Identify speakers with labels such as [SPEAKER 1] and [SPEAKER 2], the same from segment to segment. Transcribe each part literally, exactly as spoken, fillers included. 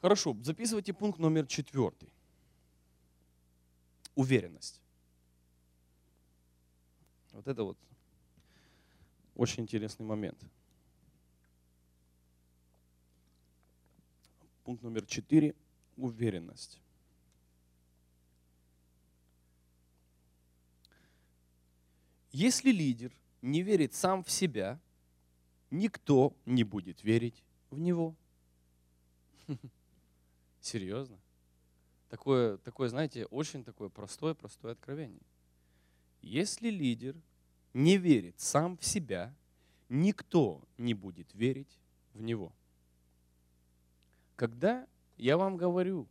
[SPEAKER 1] Хорошо, записывайте пункт номер четвертый. Уверенность. Вот это вот очень интересный момент. Пункт номер четыре. Уверенность. Если лидер не верит сам в себя, никто не будет верить в него. Серьезно? Такое, такое, знаете, очень такое простое, простое откровение. Если лидер не верит сам в себя, никто не будет верить в него. Когда я вам говорю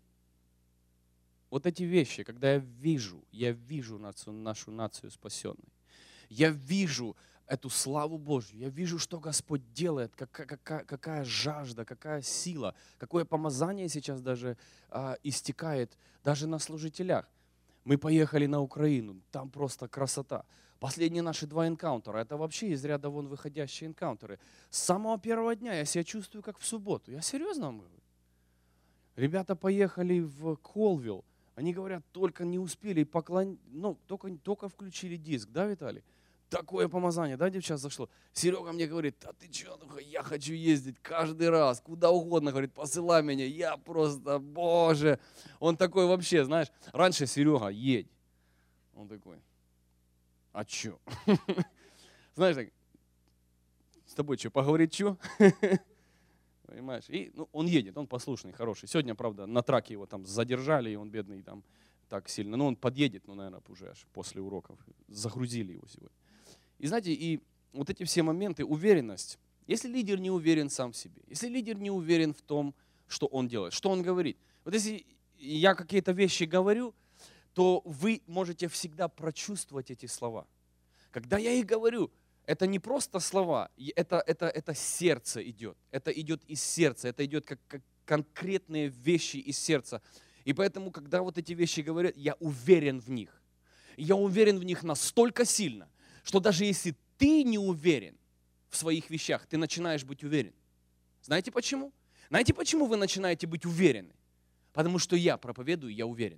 [SPEAKER 1] вот эти вещи, когда я вижу, я вижу нашу, нашу нацию спасенной, я вижу эту славу Божью, я вижу, что Господь делает, какая, какая, какая жажда, какая сила, какое помазание сейчас даже а, истекает даже на служителях. Мы поехали на Украину, там просто красота. Последние наши два энкаунтера, это вообще из ряда вон выходящие энкаунтеры. С самого первого дня я себя чувствую как в субботу. Я серьезно вам говорю. Ребята поехали в Колвилл, они говорят, только не успели поклонить, ну, только, только включили диск, да, Виталий? Такое помазание, да, девчат, зашло. Серега мне говорит, а ты что, я хочу ездить каждый раз, куда угодно, говорит, посылай меня, я просто, боже. Он такой вообще, знаешь, раньше Серега, едь. Он такой, а что? Знаешь, так, с тобой что, поговорить что? Понимаешь? И ну, он едет, он послушный, хороший. Сегодня, правда, на траке его там задержали, и он бедный там так сильно. Ну, он подъедет, ну, наверное, уже аж после уроков. Загрузили его сегодня. И знаете, и вот эти все моменты, уверенность. Если лидер не уверен сам в себе, если лидер не уверен в том, что он делает, что он говорит. Вот если я какие-то вещи говорю, то вы можете всегда прочувствовать эти слова. Когда я их говорю, это не просто слова, это, это, это сердце идет. Это идет из сердца, это идет как, как конкретные вещи из сердца. И поэтому, когда вот эти вещи говорят, я уверен в них. Я уверен в них настолько сильно, что даже если ты не уверен в своих вещах, ты начинаешь быть уверен. Знаете почему? Знаете, почему вы начинаете быть уверены? Потому что я проповедую, я уверен.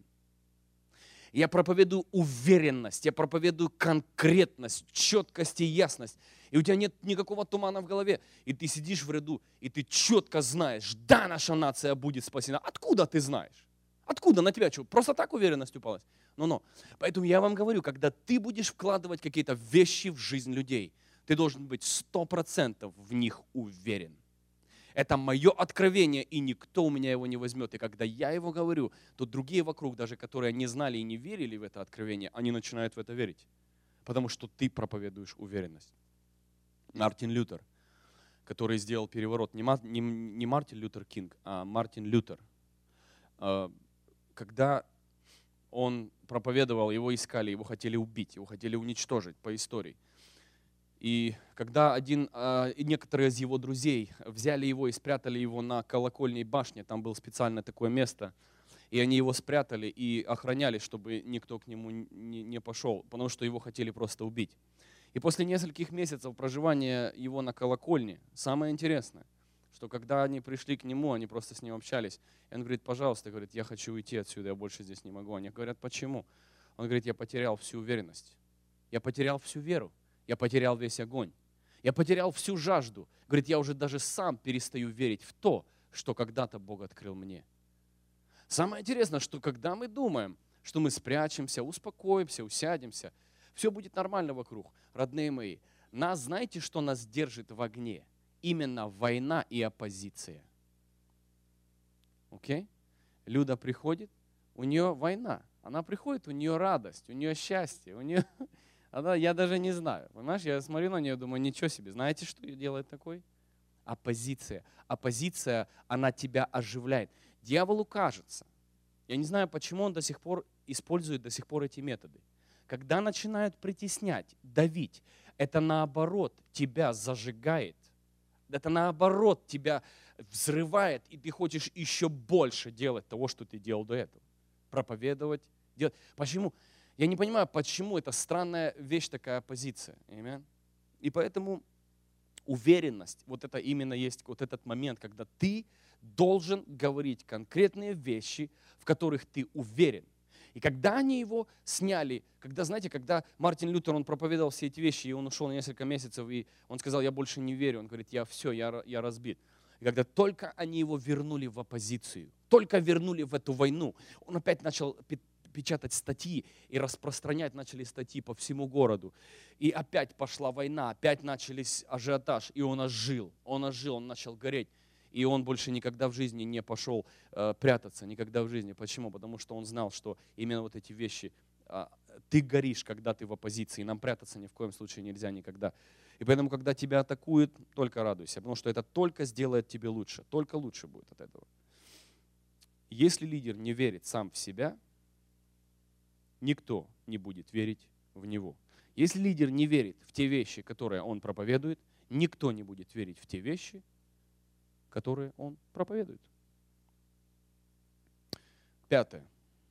[SPEAKER 1] Я проповедую уверенность, я проповедую конкретность, четкость и ясность. И у тебя нет никакого тумана в голове. И ты сидишь в ряду, и ты четко знаешь, да, наша нация будет спасена. Откуда ты знаешь? Откуда на тебя что? Просто так уверенность упалась? Но-но. Поэтому я вам говорю, когда ты будешь вкладывать какие-то вещи в жизнь людей, ты должен быть сто процентов в них уверен. Это мое откровение, и никто у меня его не возьмет. И когда я его говорю, то другие вокруг, даже которые не знали и не верили в это откровение, они начинают в это верить. Потому что ты проповедуешь уверенность. Мартин Лютер, который сделал переворот, не, Мар, не, не Мартин Лютер Кинг, а Мартин Лютер. Когда он проповедовал, его искали, его хотели убить, его хотели уничтожить по истории. И когда один, некоторые из его друзей взяли его и спрятали его на колокольной башне, там было специальное такое место, и они его спрятали и охраняли, чтобы никто к нему не пошел, потому что его хотели просто убить. И после нескольких месяцев проживания его на колокольне, самое интересное, что когда они пришли к нему, они просто с ним общались, и он говорит, пожалуйста, говорит, я хочу уйти отсюда, я больше здесь не могу. Они говорят, почему? Он говорит, я потерял всю уверенность, я потерял всю веру. Я потерял весь огонь. Я потерял всю жажду. Говорит, я уже даже сам перестаю верить в то, что когда-то Бог открыл мне. Самое интересное, что когда мы думаем, что мы спрячемся, успокоимся, усядемся, все будет нормально вокруг. Родные мои, нас, знаете, что нас держит в огне? Именно война и оппозиция. Окей? Люда приходит, у нее война. Она приходит, у нее радость, у нее счастье, у нее... Она, я даже не знаю, понимаешь, я смотрю на нее, думаю, ничего себе. Знаете, что ее делает такой? Оппозиция. Оппозиция, она тебя оживляет. Дьяволу кажется, я не знаю, почему он до сих пор использует до сих пор эти методы. Когда начинают притеснять, давить, это наоборот тебя зажигает, это наоборот тебя взрывает, и ты хочешь еще больше делать того, что ты делал до этого. Проповедовать, делать. Почему? Я не понимаю, почему это странная вещь, такая позиция. Amen? И поэтому уверенность, вот это именно есть вот этот момент, когда ты должен говорить конкретные вещи, в которых ты уверен. И когда они его сняли, когда, знаете, когда Мартин Лютер, он проповедовал все эти вещи, и он ушел на несколько месяцев, и он сказал, я больше не верю, он говорит, я все, я, я разбит. И когда только они его вернули в оппозицию, только вернули в эту войну, он опять начал печатать статьи и распространять начали статьи по всему городу. И опять пошла война, опять начались ажиотаж, и он ожил, он ожил, он начал гореть. И он больше никогда в жизни не пошел э, прятаться, никогда в жизни. Почему? Потому что он знал, что именно вот эти вещи, э, ты горишь, когда ты в оппозиции, нам прятаться ни в коем случае нельзя никогда. И поэтому, когда тебя атакуют, только радуйся, потому что это только сделает тебе лучше, только лучше будет от этого. Если лидер не верит сам в себя, никто не будет верить в него. Если лидер не верит в те вещи, которые он проповедует, никто не будет верить в те вещи, которые он проповедует. Пятое.